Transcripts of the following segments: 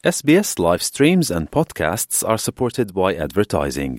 SBS live streams and podcasts are supported by advertising.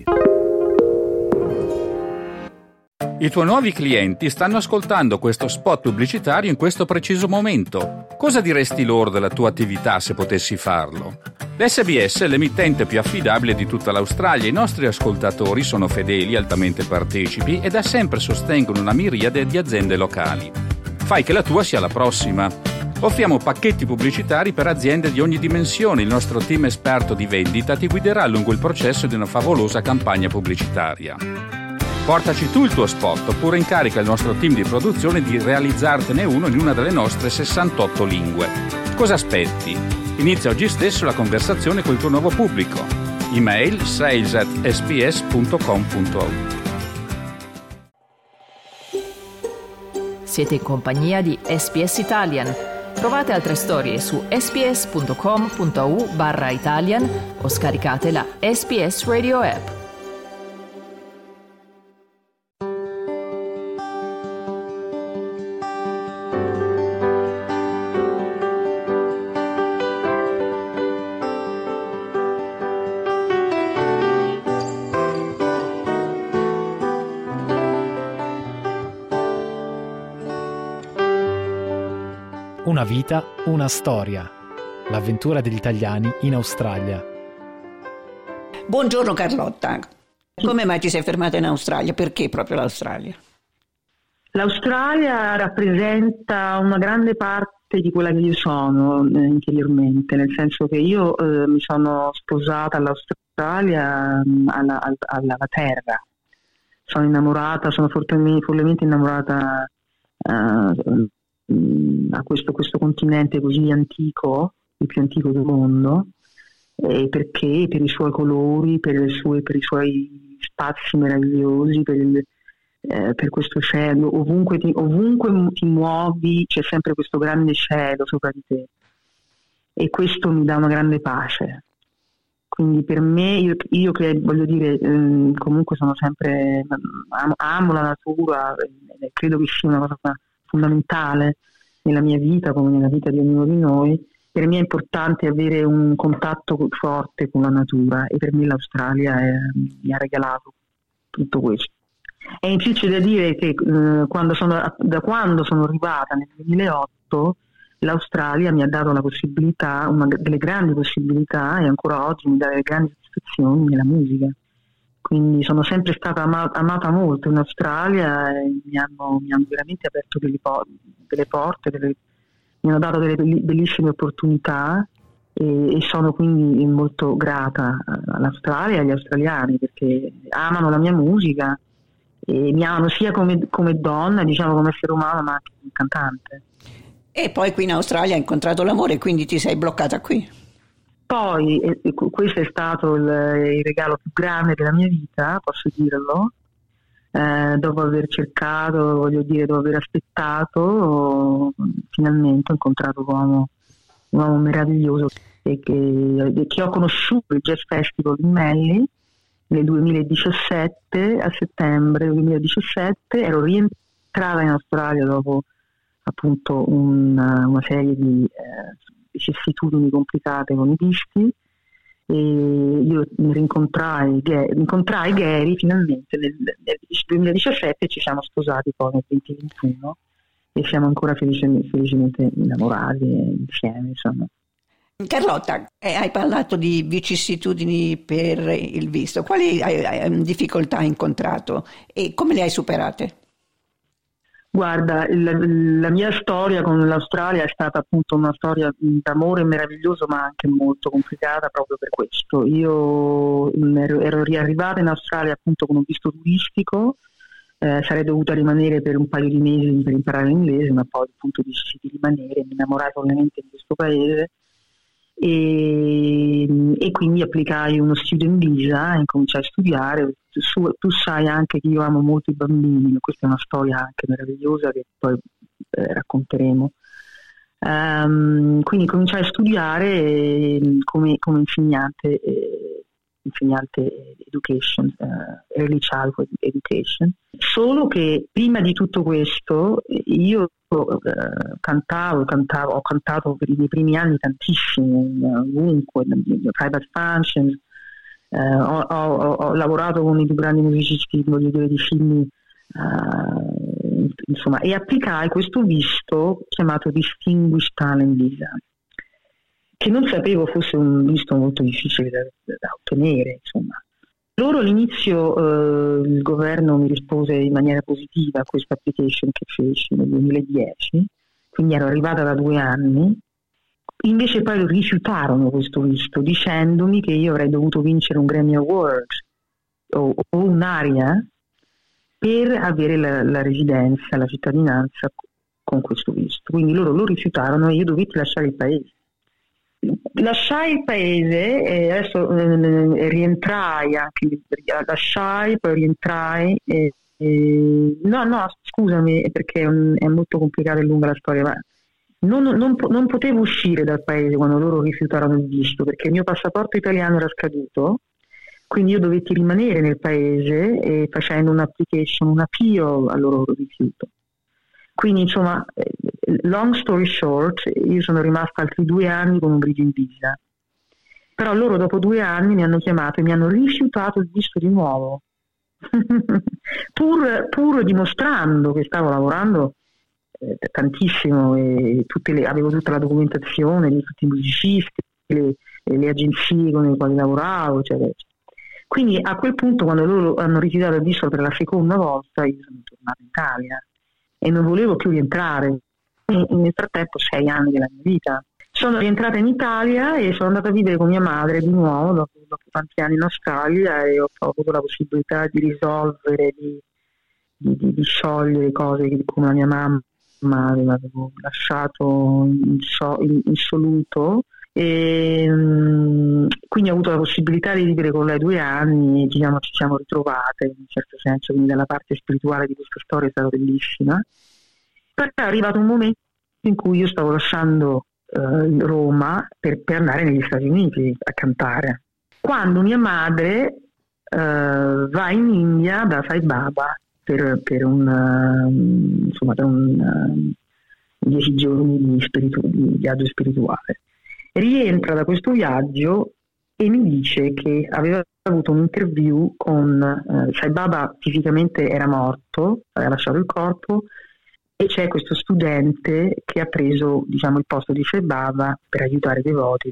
I tuoi nuovi clienti stanno ascoltando questo spot pubblicitario in questo preciso momento. Cosa diresti loro della tua attività se potessi farlo? L'SBS è l'emittente più affidabile di tutta l'Australia. I nostri ascoltatori sono fedeli, altamente partecipi e da sempre sostengono una miriade di aziende locali. Fai che la tua sia la prossima. Offriamo pacchetti pubblicitari per aziende di ogni dimensione. Il nostro team esperto di vendita ti guiderà lungo il processo di una favolosa campagna pubblicitaria. Portaci tu il tuo spot oppure incarica il nostro team di produzione di realizzartene uno in una delle nostre 68 lingue. Cosa aspetti? Inizia oggi stesso la conversazione col tuo nuovo pubblico. Email sales@sbs.com.au. Siete in compagnia di SBS Italian. Trovate altre storie su sbs.com.au/Italian o scaricate la SBS Radio app. Una vita, una storia. L'avventura degli italiani in Australia. Buongiorno Carlotta. Come mai ti sei fermata in Australia? Perché proprio l'Australia? L'Australia rappresenta una grande parte di quella che io sono interiormente, nel senso che io mi sono sposata all'Australia, alla terra. Sono innamorata, sono follemente innamorata a questo continente così antico, il più antico del mondo, perché per i suoi colori, per i suoi spazi meravigliosi, per questo cielo, ovunque ti muovi c'è sempre questo grande cielo sopra di te e questo mi dà una grande pace. Quindi per me, io che voglio dire, comunque sono sempre, amo la natura, credo che sia una cosa fondamentale nella mia vita come nella vita di ognuno di noi. Per me è importante avere un contatto forte con la natura e per me l'Australia mi ha regalato tutto questo. È in più c'è da dire che da quando sono arrivata nel 2008 l'Australia mi ha dato la possibilità, una delle grandi possibilità, e ancora oggi mi dà delle grandi soddisfazioni nella musica. Quindi sono sempre stata amata molto in Australia e mi hanno veramente aperto delle porte, mi hanno dato delle bellissime opportunità e sono quindi molto grata all'Australia e agli australiani perché amano la mia musica e mi amano sia come donna, diciamo come essere umano, ma anche come cantante. E poi qui in Australia hai incontrato l'amore e quindi ti sei bloccata qui. Poi questo è stato il regalo più grande della mia vita, posso dirlo, dopo aver cercato, dopo aver aspettato, finalmente ho incontrato un uomo meraviglioso che ho conosciuto al Jazz Festival di Manly nel 2017, a settembre 2017, ero rientrata in Australia dopo appunto una serie di vicissitudini complicate con i dischi e io incontrai Gary finalmente nel 2017 e ci siamo sposati poi nel 2021 e siamo ancora felicemente innamorati insieme, insomma. Carlotta, hai parlato di vicissitudini per il visto. Quali difficoltà hai incontrato e come le hai superate? Guarda, la mia storia con l'Australia è stata appunto una storia d'amore meraviglioso ma anche molto complicata proprio per questo. Io ero riarrivata in Australia appunto con un visto turistico, sarei dovuta rimanere per un paio di mesi per imparare l'inglese, ma poi appunto decisi di rimanere, mi innamorai follemente di questo paese e quindi applicai uno student visa e incominciai a studiare. Tu sai anche che io amo molto i bambini, questa è una storia anche meravigliosa che poi racconteremo. Quindi cominciai a studiare come insegnante education, early childhood education, Solo che prima di tutto questo io ho cantato per i miei primi anni tantissimo, ovunque, private functions, ho lavorato con i più grandi musicisti, voglio dire, di film, insomma, e applicai questo visto chiamato Distinguished Talent Visa, che non sapevo fosse un visto molto difficile da ottenere, insomma. Loro all'inizio il governo mi rispose in maniera positiva a questa application che feci nel 2010, quindi ero arrivata da 2 anni, invece poi rifiutarono questo visto dicendomi che io avrei dovuto vincere un Grammy Award o un'area per avere la residenza, la cittadinanza con questo visto. Quindi loro lo rifiutarono e io dovetti lasciare il paese. Lasciai il paese e adesso rientrai anche, lasciai, poi rientrai no, scusami, perché è molto complicata e lunga la storia, ma non potevo uscire dal paese quando loro rifiutarono il visto, perché il mio passaporto italiano era scaduto, quindi io dovetti rimanere nel paese e facendo un'application, un appeal al loro rifiuto. Quindi insomma, long story short, io sono rimasta altri 2 anni con un bridging visa. Però loro dopo 2 anni mi hanno chiamato e mi hanno rifiutato il visto di nuovo, pur dimostrando che stavo lavorando tantissimo e avevo tutta la documentazione di tutti i musicisti, le agenzie con le quali lavoravo, eccetera. Quindi a quel punto, quando loro hanno rifiutato il visto per la seconda volta, io sono tornata in Italia e non volevo più rientrare. Nel frattempo 6 anni della mia vita. Sono rientrata in Italia e sono andata a vivere con mia madre di nuovo dopo tanti anni in Australia e ho avuto la possibilità di risolvere, di sciogliere cose che come la mia mamma avevo lasciato insoluto, e quindi ho avuto la possibilità di vivere con lei 2 anni e ci siamo ritrovate in un certo senso, quindi dalla parte spirituale di questa storia è stata bellissima. Però è arrivato un momento in cui io stavo lasciando Roma per andare negli Stati Uniti a cantare, quando mia madre va in India da Sai Baba per 10 giorni di viaggio spirituale. Rientra da questo viaggio e mi dice che aveva avuto un'interview con Sai Baba, fisicamente era morto, aveva lasciato il corpo, e c'è questo studente che ha preso, diciamo, il posto di Sai Baba per aiutare i devoti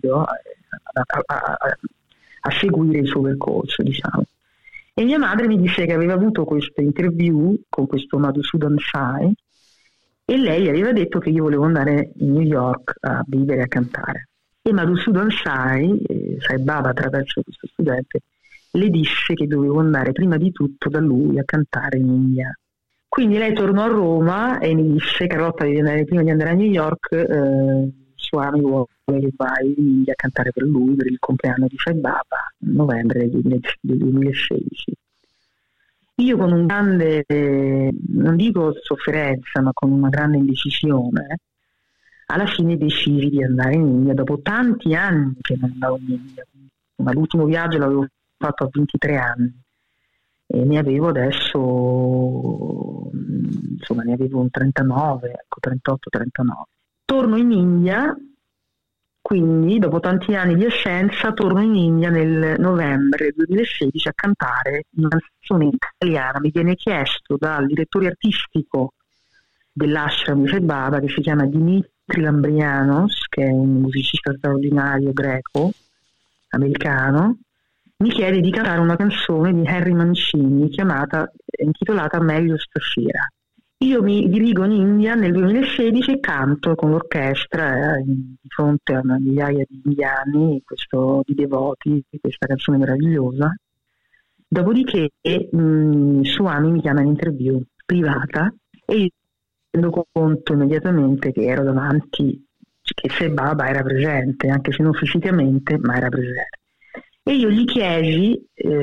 a seguire il suo percorso, diciamo. E mia madre mi disse che aveva avuto questa interview con questo Madhusudan Sai e lei gli aveva detto che io volevo andare in New York a vivere e a cantare. E Madhusudan Sai Baba, attraverso questo studente, le disse che dovevo andare prima di tutto da lui a cantare in India. Quindi lei tornò a Roma e mi disse: Carlotta, prima di andare a New York, Swami vuole che vai in India a cantare per lui per il compleanno di Sai Baba, novembre del 2016. Io con un grande, non dico sofferenza, ma con una grande indecisione, alla fine decisi di andare in India dopo tanti anni che non andavo in India. Ma l'ultimo viaggio l'avevo fatto a 23 anni. E ne avevo adesso, insomma, ne avevo un 39, ecco, 38-39. Torno in India, quindi dopo tanti anni di assenza, torno in India nel novembre 2016 a cantare una canzone italiana. Mi viene chiesto dal direttore artistico dell'ashram di Sai Baba, che si chiama Dimitri Lambrianos, che è un musicista straordinario greco, americano, mi chiede di cantare una canzone di Henry Mancini intitolata Meglio stasera. Io mi dirigo in India nel 2016 e canto con l'orchestra di fronte a una migliaia di indiani, di devoti, di questa canzone meravigliosa. Dopodiché Swami mi chiama in interview privata e io rendo conto immediatamente che ero davanti, che Sai Baba era presente, anche se non fisicamente, ma era presente. E io gli chiesi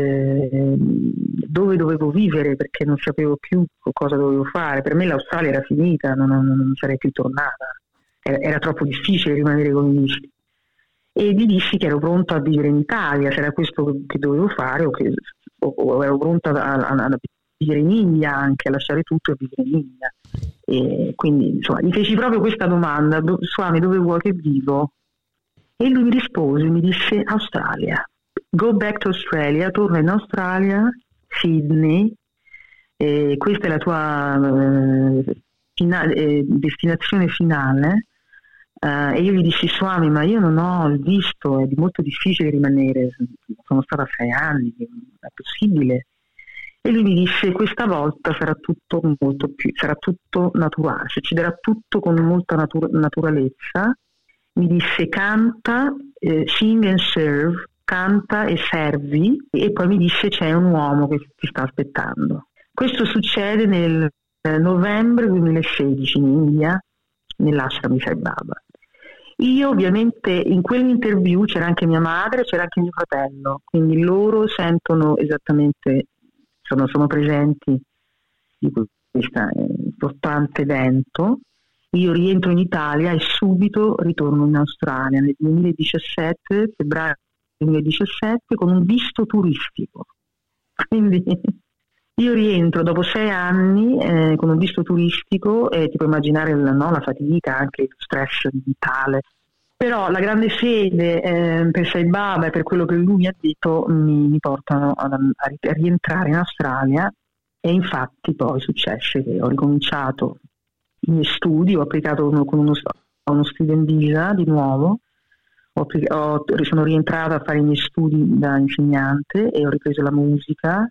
dove dovevo vivere, perché non sapevo più cosa dovevo fare. Per me l'Australia era finita, non sarei più tornata, era troppo difficile rimanere con i visti. E gli dissi che ero pronta a vivere in Italia, se era questo che dovevo fare, o ero pronta a vivere in India, anche a lasciare tutto e vivere in India. E quindi insomma gli feci proprio questa domanda: Swami, dove vuoi che vivo? E lui mi rispose, mi disse Australia, go back to Australia, torna in Australia, Sydney, questa è la tua destinazione finale. E io gli dissi: Swami, ma io non ho il visto, è molto difficile rimanere, sono stata 6 anni, è possibile? E lui mi disse: questa volta sarà tutto molto più, sarà tutto naturale, cioè ci darà tutto con molta naturalezza. Mi disse: canta, sing and serve, canta e servi. E poi mi disse: c'è un uomo che ti sta aspettando. Questo succede nel novembre 2016 in India, nell'ashram di Sai Baba. Io ovviamente in quell'interview c'era anche mia madre, c'era anche mio fratello, quindi loro sentono esattamente, sono presenti di questo importante evento. Io rientro in Italia e subito ritorno in Australia nel 2017, febbraio 2017, con un visto turistico. Quindi io rientro dopo 6 anni con un visto turistico e ti puoi immaginare la fatica, anche il stress mentale. Però la grande fede per Sai Baba e per quello che lui mi ha detto mi portano a rientrare in Australia, e infatti poi successe che ho ricominciato i miei studi, ho applicato con uno student visa di nuovo, sono rientrata a fare i miei studi da insegnante e ho ripreso la musica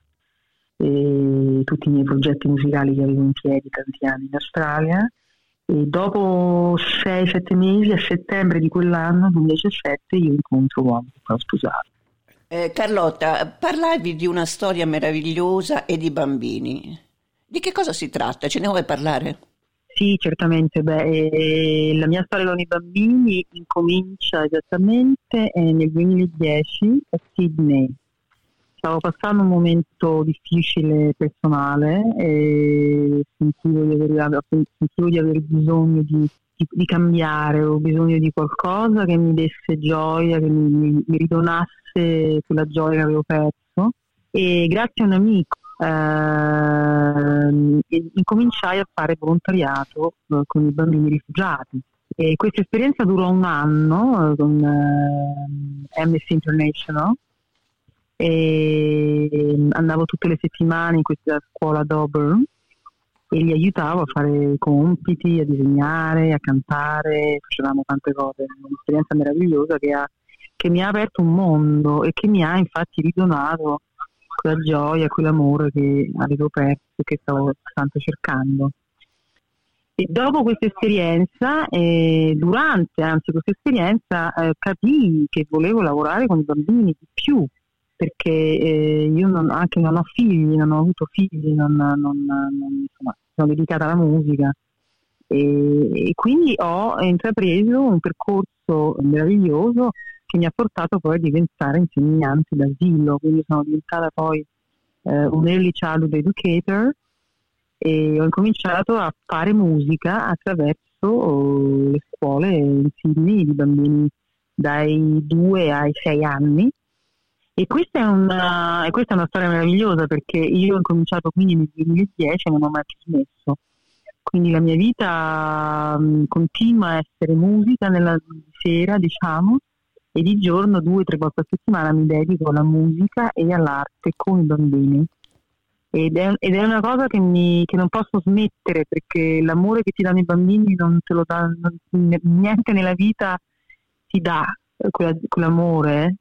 e tutti i miei progetti musicali che avevo in piedi tanti anni in Australia. E dopo 6-7 mesi, a settembre di quell'anno 2017, io incontro l'uomo che stavo sposando. Carlotta, parlavi di una storia meravigliosa e di bambini. Di che cosa si tratta? Ce ne vuoi parlare? Sì, certamente. La mia storia con i bambini incomincia esattamente nel 2010 a Sydney. Stavo passando un momento difficile personale e sentivo di aver bisogno di cambiare, ho bisogno di qualcosa che mi desse gioia, che mi ridonasse quella gioia che avevo perso. E grazie a un amico incominciai a fare volontariato con i bambini rifugiati. E questa esperienza durò un anno con Amnesty International. E andavo tutte le settimane in questa scuola ad Auburn e li aiutavo a fare compiti, a disegnare, a cantare, facevamo tante cose. Un'esperienza meravigliosa che mi ha aperto un mondo e che mi ha infatti ridonato quella gioia, quell'amore che avevo perso e che stavo tanto cercando. E dopo questa esperienza, durante questa esperienza, capii che volevo lavorare con i bambini di più, perché io non ho figli, non ho avuto figli, insomma, sono dedicata alla musica e quindi ho intrapreso un percorso meraviglioso che mi ha portato poi a diventare insegnante d'asilo, quindi sono diventata poi un early childhood educator e ho incominciato a fare musica attraverso le scuole in Sydney di bambini dai 2 ai 6 anni. E questa è una storia meravigliosa, perché io ho incominciato quindi nel 2010 e non ho mai più smesso. Quindi la mia vita continua a essere musica nella sera, diciamo, e di giorno 2-3 volte a settimana mi dedico alla musica e all'arte con i bambini. Ed è una cosa che non posso smettere, perché l'amore che ti danno i bambini non te lo dà, niente nella vita ti dà quell'amore.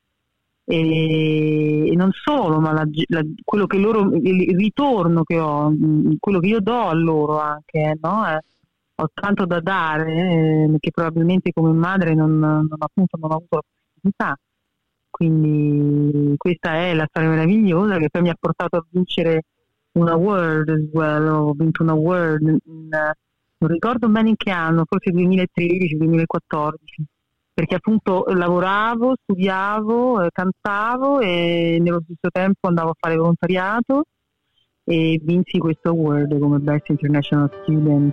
E non solo, ma quello che loro, il ritorno che ho, quello che io do a loro anche, no? Ho tanto da dare che probabilmente come madre non ho avuto la possibilità. Quindi questa è la storia meravigliosa che poi mi ha portato a vincere un award as well. Ho vinto un award non ricordo bene in che anno, forse 2013-2014, perché appunto lavoravo, studiavo, cantavo e nello stesso tempo andavo a fare volontariato e vinsi questo award come Best International Student.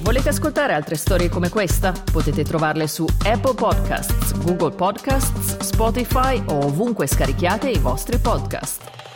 Volete ascoltare altre storie come questa? Potete trovarle su Apple Podcasts, Google Podcasts, Spotify o ovunque scarichiate i vostri podcast.